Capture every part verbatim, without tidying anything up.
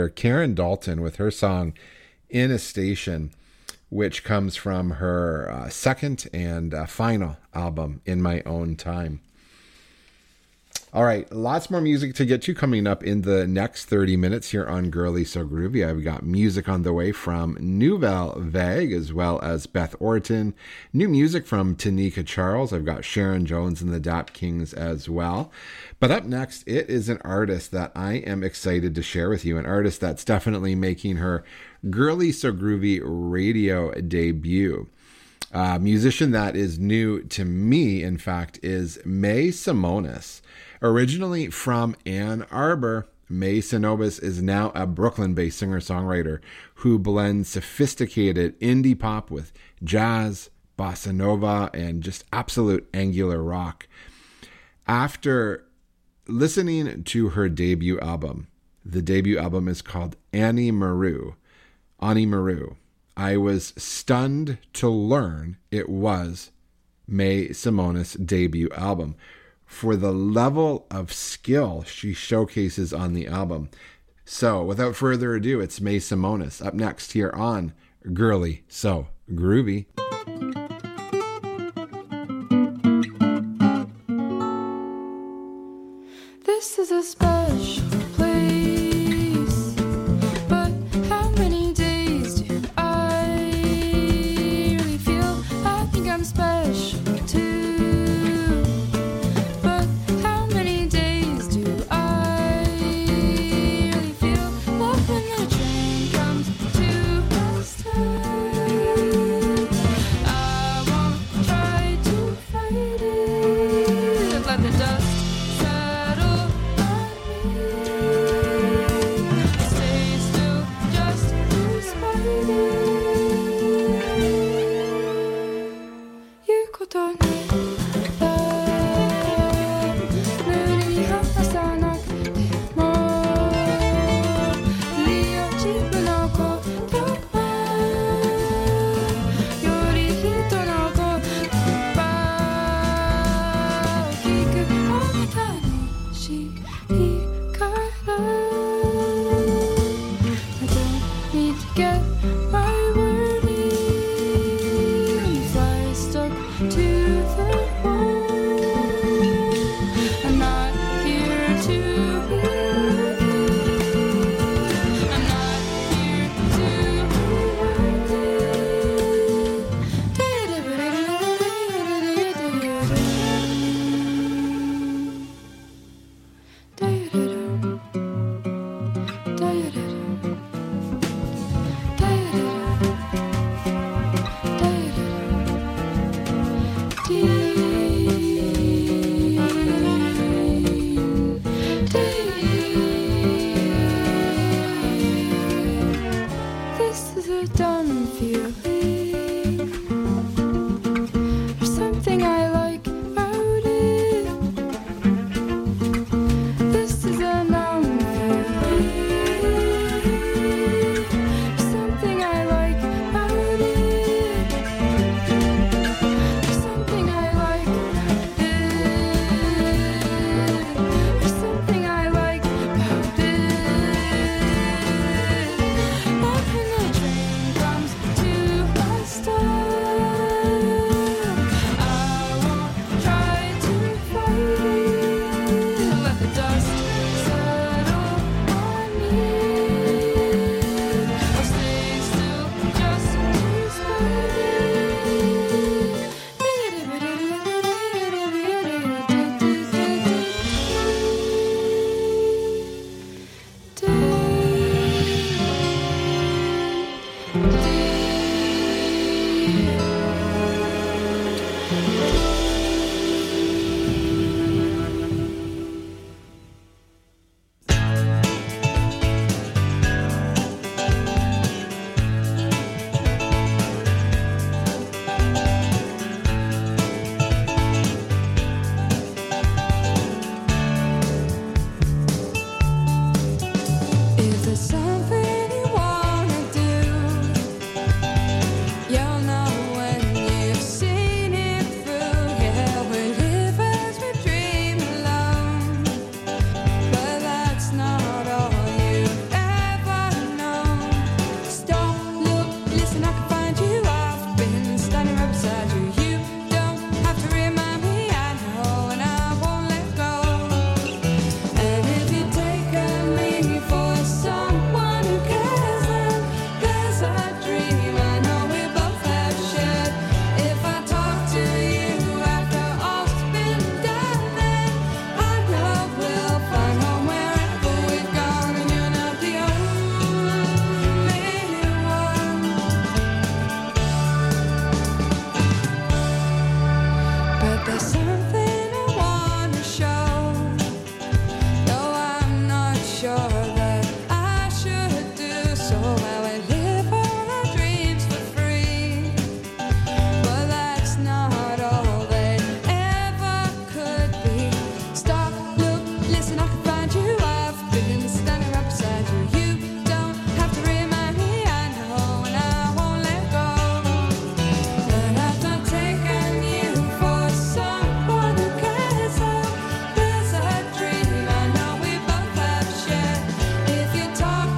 Karen Dalton with her song In a Station, which comes from her uh, second and uh, final album, In My Own Time. All right, lots more music to get to coming up in the next thirty minutes here on Girly So Groovy. I've got music on the way from Nouvelle Vague as well as Beth Orton. New music from Tanika Charles. I've got Sharon Jones and the Dap Kings as well. But up next, it is an artist that I am excited to share with you. An artist that's definitely making her Girly So Groovy radio debut. A musician that is new to me, in fact, is May Simonis. Originally from Ann Arbor, May Simonis is now a Brooklyn-based singer-songwriter who blends sophisticated indie pop with jazz, bossa nova, and just absolute angular rock. After listening to her debut album, the debut album is called Annie Maru, Annie Maru, I was stunned to learn it was May Simonis' debut album for the level of skill she showcases on the album. So, without further ado, it's May Simonis up next here on Girly So Groovy. This is a special place, but how many days do I really feel? I think I'm special too, but how many days do I really feel? Love when the train comes to a stop.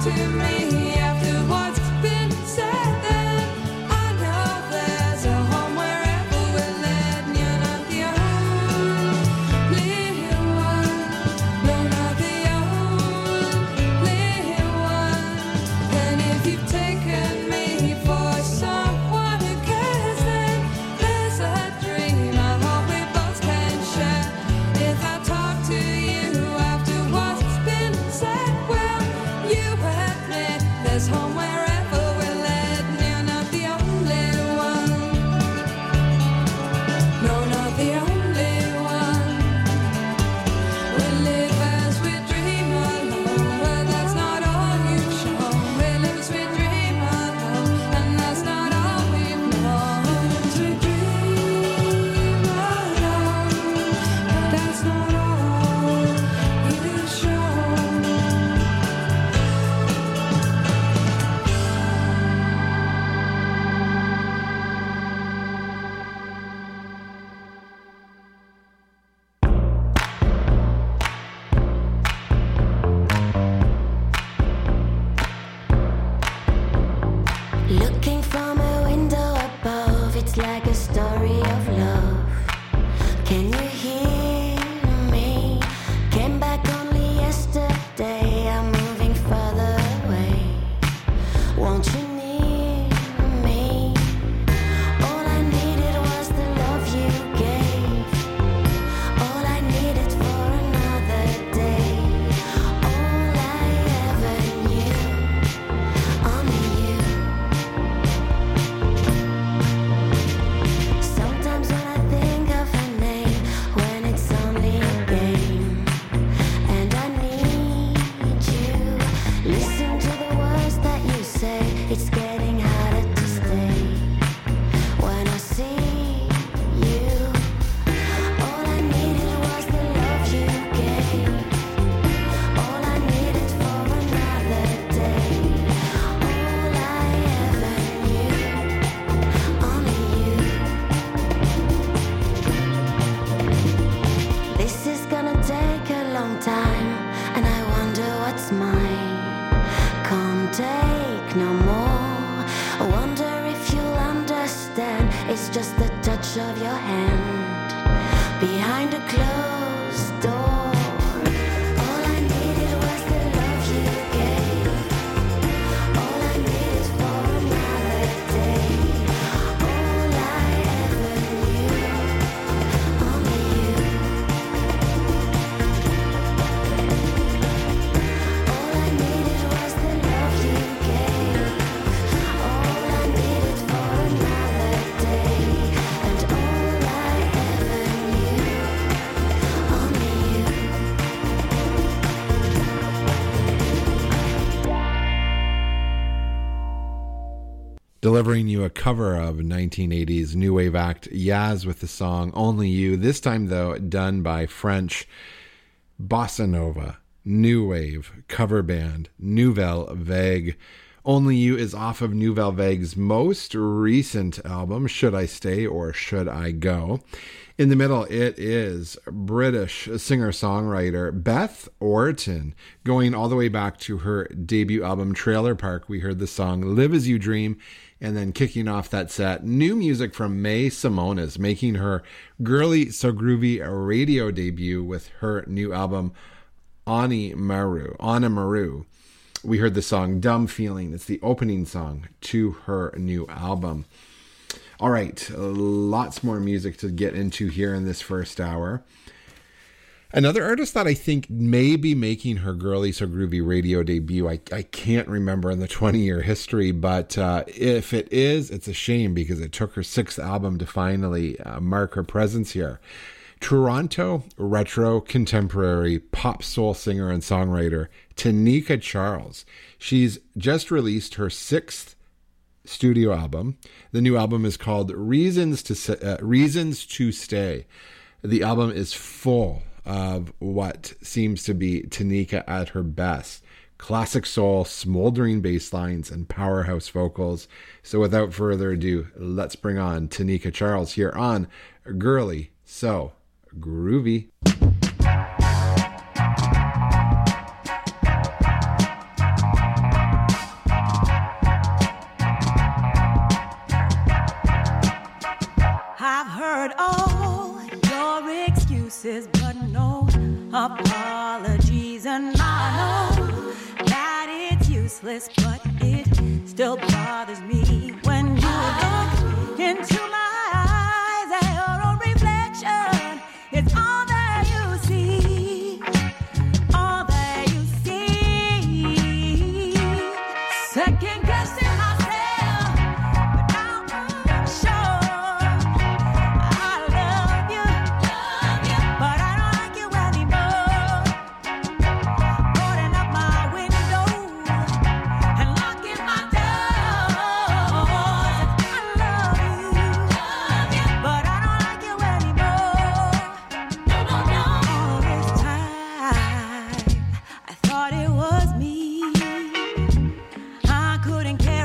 delivering you a cover of nineteen eighties new wave act Yaz with the song Only You, this time though done by French bossa nova new wave cover band Nouvelle Vague. Only You is off of Nouvelle Vague's most recent album, Should I Stay or Should I Go? In the middle, it is British singer-songwriter Beth Orton, going all the way back to her debut album, Trailer Park. We heard the song Live As You Dream, and then kicking off that set, new music from May Simonis, making her Girly So Groovy radio debut with her new album, Ani Maru, Ana Maru. We heard the song Dumb Feeling. It's the opening song to her new album. All right, lots more music to get into here in this first hour. Another artist that I think may be making her Girly So Groovy radio debut, I, I can't remember in the twenty-year history, but uh, if it is, it's a shame because it took her sixth album to finally uh, mark her presence here. Toronto retro contemporary pop soul singer and songwriter Tanika Charles. She's just released her sixth studio album. The new album is called Reasons to uh, Reasons to Stay. The album is full of what seems to be Tanika at her best. Classic soul, smoldering bass lines, and powerhouse vocals. So without further ado, let's bring on Tanika Charles here on Girly So Groovy. useless, but it still bothers me when you look into my eyes and your reflection is all that you see, all that you see. Second guessing myself, but now I'm sure I love you, love you, but I don't like you anymore. Boarding up my windows and locking my doors. I love you, love you, but I don't like you anymore. No, no, no. All this time, I thought it was me. I couldn't care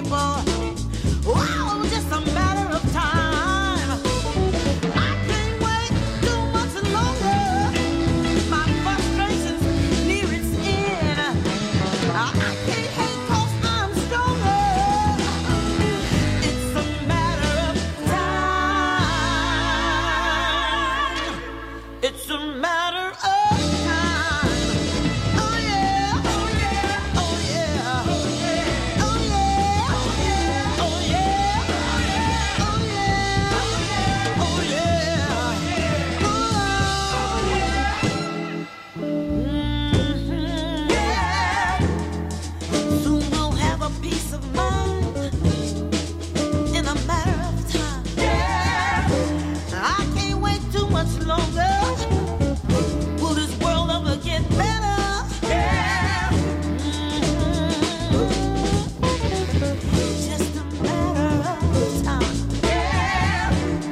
over. Wow, just a matter of time. I can't wait too much longer. My frustration's near its end. I can't hate 'cause I'm stronger. It's a matter of time. It's a matter of time. Oh yeah, oh yeah, oh yeah, oh yeah, oh yeah, oh yeah, oh yeah, oh yeah, oh yeah. Yeah. Soon we'll have a peace of mind in a matter of time. Yeah. I can't wait too much longer. Will this world ever get better? Yeah. Just a matter of time. Yeah.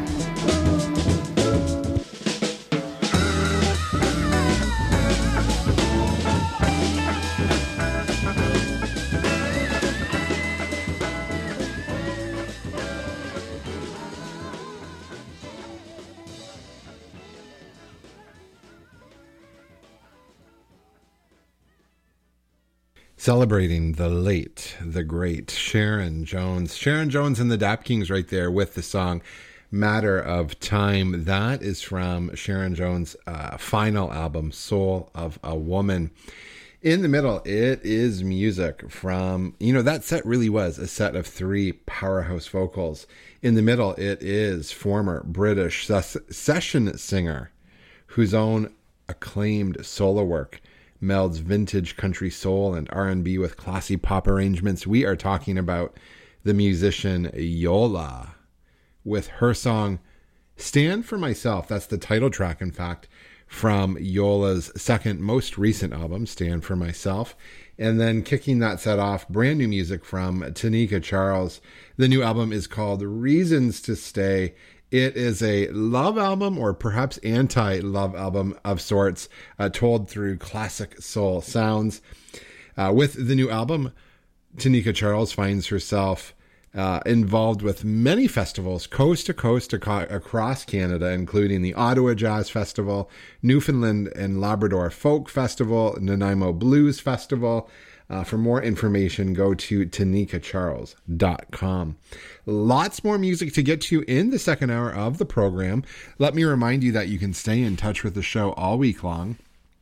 Celebrating the late, the great Sharon Jones. Sharon Jones and the Dap Kings right there with the song Matter of Time. That is from Sharon Jones' uh, final album, Soul of a Woman. In the middle, it is music from, you know, that set really was a set of three powerhouse vocals. In the middle, it is former British ses- session singer whose own acclaimed solo work melds vintage country soul and R and B with classy pop arrangements. We are talking about the musician Yola with her song Stand for Myself. That's the title track, in fact, from Yola's second most recent album, Stand for Myself. And then kicking that set off, brand new music from Tanika Charles. The new album is called Reasons to Stay. It is a love album, or perhaps anti-love album of sorts, uh, told through classic soul sounds. Uh, with the new album, Tanika Charles finds herself uh, involved with many festivals coast to coast aco- across Canada, including the Ottawa Jazz Festival, Newfoundland and Labrador Folk Festival, Nanaimo Blues Festival. Uh, for more information, go to tanika charles dot com. Lots more music to get to in the second hour of the program. Let me remind you that you can stay in touch with the show all week long.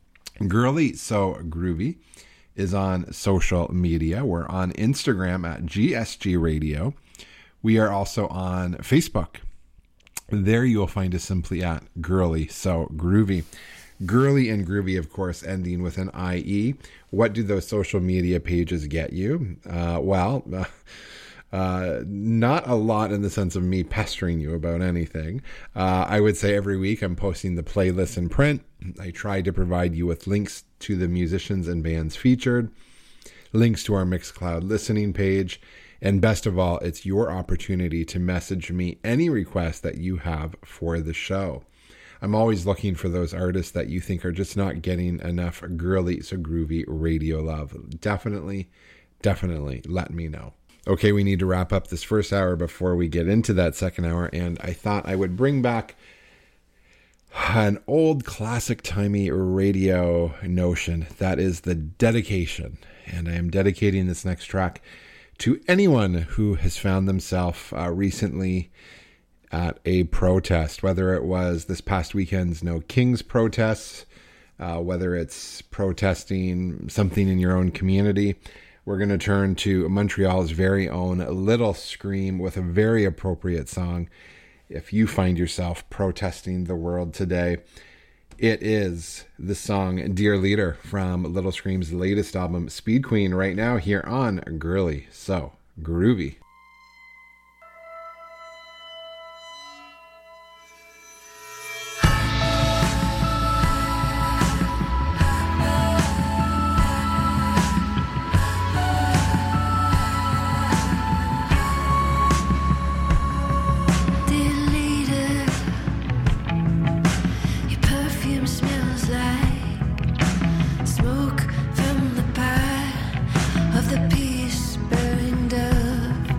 Girly So Groovy is on social media. We're on Instagram at G S G Radio. We are also on Facebook. There you will find us simply at Girly So Groovy. Girly and Groovy, of course, ending with an I E. What do those social media pages get you? Uh, well, uh, uh, not a lot in the sense of me pestering you about anything. Uh, I would say every week I'm posting the playlist in print. I try to provide you with links to the musicians and bands featured, links to our Mixcloud listening page, and best of all, it's your opportunity to message me any request that you have for the show. I'm always looking for those artists that you think are just not getting enough Girly So Groovy radio love. Definitely, definitely let me know. Okay, we need to wrap up this first hour before we get into that second hour, and I thought I would bring back an old classic timey radio notion. That is the dedication. And I am dedicating this next track to anyone who has found themselves uh, recently at a protest, whether it was this past weekend's No Kings protests, uh, whether it's protesting something in your own community. We're going to turn to Montreal's very own Little Scream with a very appropriate song. If you find yourself protesting the world today, it is the song Dear Leader from Little Scream's latest album, Speed Queen, right now here on Girly So Groovy. Smoke from the pie of the peace burned up.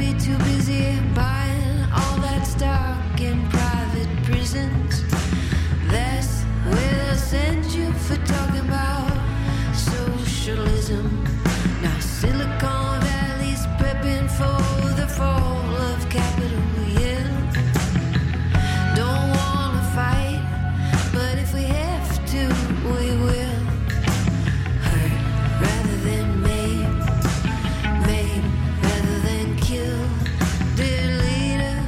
be too busy buying all that stock in private prisons. That's where they'll send you for talking about socialism. Now Silicon Valley's prepping for the fall of Capitol Hill. Don't wanna fight, but if we have to, we will. Hurt rather than maim, maim rather than kill. Dear leader,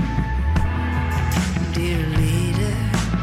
dear leader.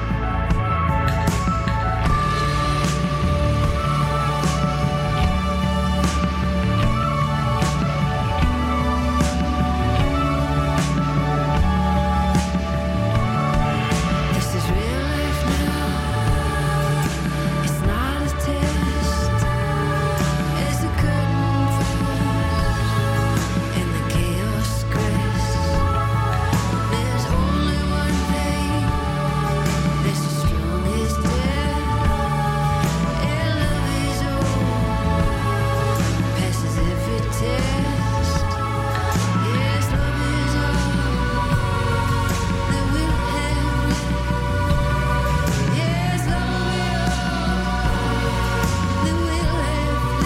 This is real life now. It's not a test. As the curtain falls and the chaos crests, there's only one thing that's as strong as death. And love is all, passes every test. Yes, love is all that we'll have left. Yes, love will be all that we'll have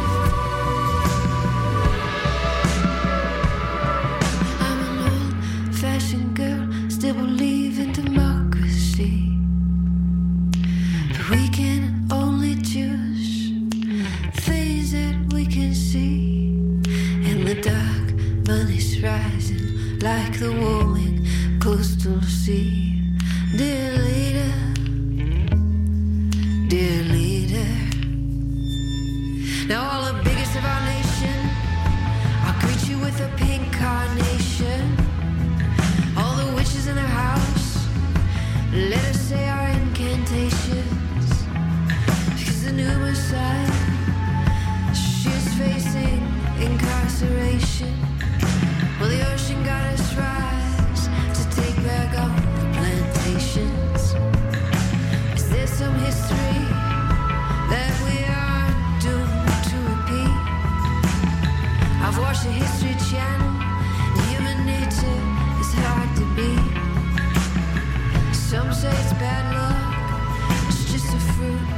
left. I'm an old-fashioned girl, still believe in democracy. But we can only choose things that we can see. And the dark money's rising like the warming coastal sea. Dear leader, dear leader. Now all the biggest of our nation, I'll greet you with a pink carnation. All the witches in the house, let us say our incantations. Because the new Messiah, she's facing incarceration. Will the ocean goddess rise to take back all the plantations? Is there some history that we are doomed to repeat? I've watched the History Channel, and human nature is hard to beat. Some say it's bad luck, it's just a fruit